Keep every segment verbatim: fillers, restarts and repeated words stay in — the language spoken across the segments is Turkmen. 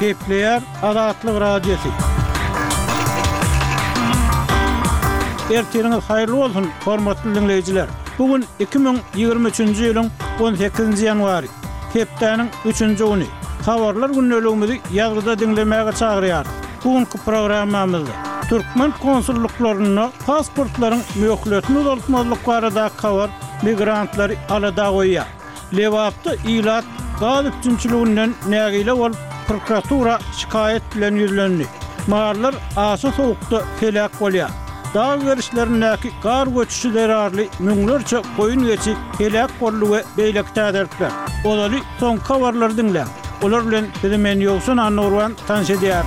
Kepler Adatlyk Radiosu. Erteniňiz haýyrly bolsun, hormatly dinleýijiler. Bugün iki bin ýygrimi üçinji ýylyň on sekizinji ýanwary. Hepdeniň üçinji güni. Habarlar günneligimizi ýazgyda dinlemäge çagyrýar. Bugünkü programmamyzda Türkmen konsulluklaryna pasportlaryň möhletini uzatmazlyk barada habar migrantlary alada goýýar. Lewapda ilat gaz üçinçiliginden nägile bolup prokuratura şikayet bilen ýüzlendi. Maýarlar asy sowukda felak bolýar. Dağ görüşlerindeki gar göçüşü derarlı müňlerçe koyun geçi felak boldy we beýlekde äderler. Olary son habarlar dinlen. Olar bilen bizimen ýoksun annorwan tanış edýär.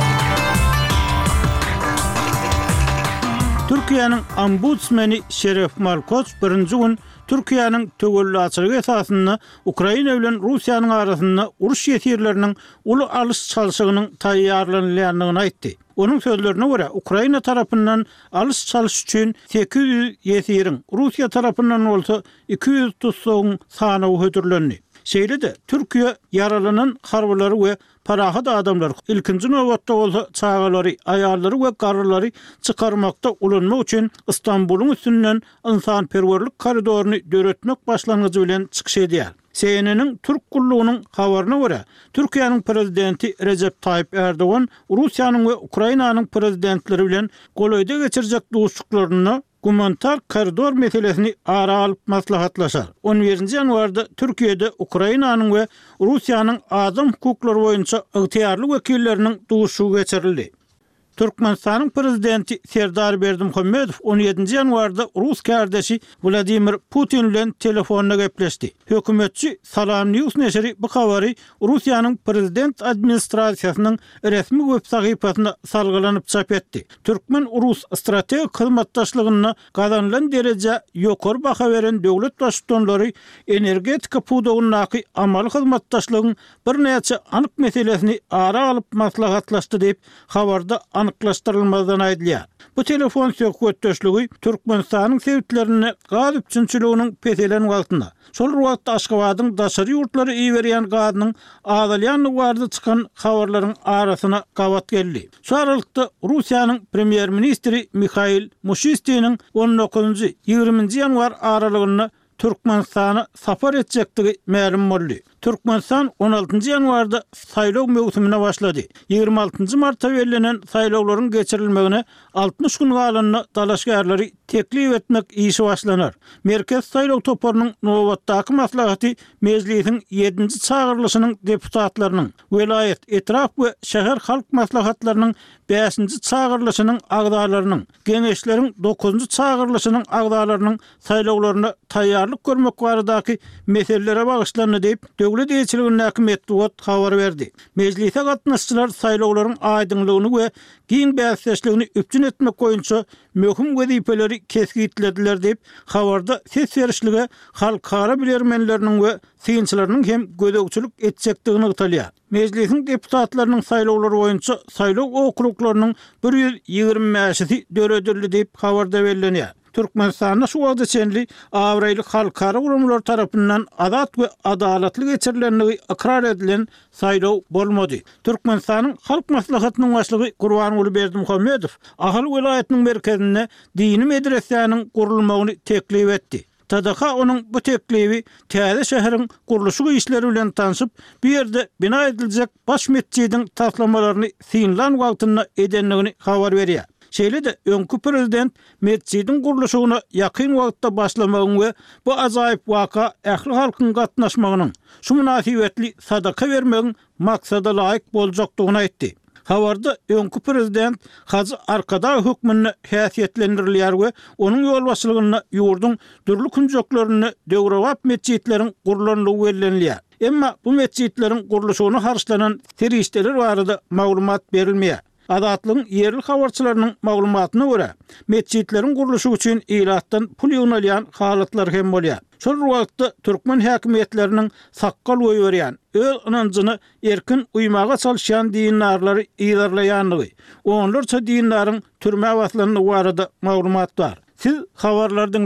Türkiýanyň ombudsmeni Şeref Malkoç birinji gün Türkiýanyň tögellü açylygy esasyny Ukraina bilen Russiýanyň arasynda uruş ýetirleriniň uly alys çalyşygynyň taýýarlanýanlygyny aýtdy. Onun sözlerine göre Ukraina tarafından alış çalış üçün sekiz yüz yetirin, Rusya tarafından olsa iki yüz tutsuğun sanağı hödürlendi. Şeyle de Türkiye yaralanan harbaları ve parahat adamlar ilkinci nöbetde olsa çağaları, ayarları ve kararları çıkarmakta ulanmak için İstanbul'un üstünden insanperverlik koridorunu döretmek başlangıcı bilen çıkış edýär. C N N'nin Türk kulluğunun habarına göre Türkiye'nin prezidenti Recep Tayyip Erdoğan, Rusya'nın ve Ukrayna'nın prezidentleri bilen golayda geçirecek dostluklarını humanitar koridor meselesini ara alıp maslahatlaşar. on birinji ýanwarda Türkiye'de Ukrayna'nın ve Rusya'nın adam hukukları boyunca ıhtiyarlı vekillerinin duşu geçirildi. Türkmenistan'ın prezidenti Serdar Berdimuhammedow on ýedinji ýanwarda Rus kardeşi Vladimir Putin bilen telefonda gepleşdi. Hökümetçi Salam News neşri bu habary Russiýanyň prezident administrasiýasynyň resmi web sahypasynda salgylanyp çap etdi. Türkmen-Rus strategik hyzmatdaşlygyna gazanlan derece ýokary baha beren döwlet başçylary energetika pudugynaky amaly hyzmatdaşlygyň bir näçe anyk meselesini ara alyp maslahatlaşdy diýip habarda anyklaşdyrylmadan aýdylýar. Bu telefon söhbetdeşligi Türkmenistanyň sebitlerini gaz üçinçiliginiň peselen wagtynda. Şol wagtda Aşgabatyň daşary ýurtlary iýberýän gazynyň azalýanlygy barada çykan habarlaryň arasyna gawat geldi. Şu aralykda Russiýanyň premier ministri Mikhail Mushistiniň on dokuzunji ýygrimiňji ýanwar aralygyny Türkmenistana sapar etjektigi ma'lum boldy. Türkmenistan on altıncı ýanwarda saýlaw mewsümine başlady. ýygrimi altynjy martda belirlenen saýlawlaryň geçirilmegine altmış gün galanyny dalaşgarlary teklip etmek işi başlanar. Merkez saýlaw toparynyň nowatdaky maslahaty mejlisiň ýedinji çağırylışynyň deputatlarynyň, welayet, etraf we şäher halk maslahatlarynyň beşinji çağırylışynyň agdalarynyň, geňeşleriň dokuzunji çağırylışynyň agdalarynyň saýlawlaryna taýýarlyk görmek baradaky meselelere bagışlanyny diýip döwlet ýetirliginiň häkimet habar berdi. Mejlise gatnaşçylar saýlawlaryň aýdynlygyny we giň bäsleşligini üpjün etmek boýunça möhüm wezipeleri kesgitlediler diýip habarda ses berişlige halkara bilermenleriniň we synçylarynyň hem gödökçülük etjekdigini ýytalýar. Mejlisiň deputatlarynyň saýlawlary boýunça saýlaw okruklarynyň bir yüz ýygrimi mäşisi döredildi diýip habarda bellenýär. Türkmenistan'da şu wagtda çenli awraýly halkara gurumlar tarapyndan azat we adalatly geçirilenligi ikrar edilen saýlaw bolmady. Türkmenistanyň halk maslahatynyň başlygy Gurbanoğlu Berdimuhammedow ahal welaýatynyň merkezine dini medresäniň gurulmagyny teklip etdi. T D H onuň bu teklibi täze şäheriň guruluşy işleri bilen tanışyp, bir ýerde bina ediljek baş mescidiň taslamalaryny synlan wagtynda edenligini habar berýär. Şeýle de öňkü prezident mescidiň guruluşyna ýakyn wagtda başlamagyny we bu ajaýyp waka ähli halkyň gatnaşmagynyň, şu münasibetli sadaka bermegiň maksada laýyk boljakdygyny aýtdy. Habarda öňkü prezident Hacı Arkada hökmüne häsiýetlendirilýär we onuň ýolbaşçylygyna ýurdun dürli künjoklaryny döwrewap mescitleriň gurulanlygy bellenilýär. Emma bu mescitleriň guruluşyna harçlanan terişdeler barada maglumat berilmeýär. Adatlyň ýerli habarçylarynyň maglumatyna görä, mescitleriň guruluşy üçin ilatdan pul ýönelýän halatlar hem bolýar. Şol wagtda türkmen häkimetleriniň sakkal goýberýän, öz inançyny erkin uymaga çalşan dinarlary ýydarlaýanlygy, onlarça dinlaryň türme waslanyny barada maglumat bar. Siz habarlardan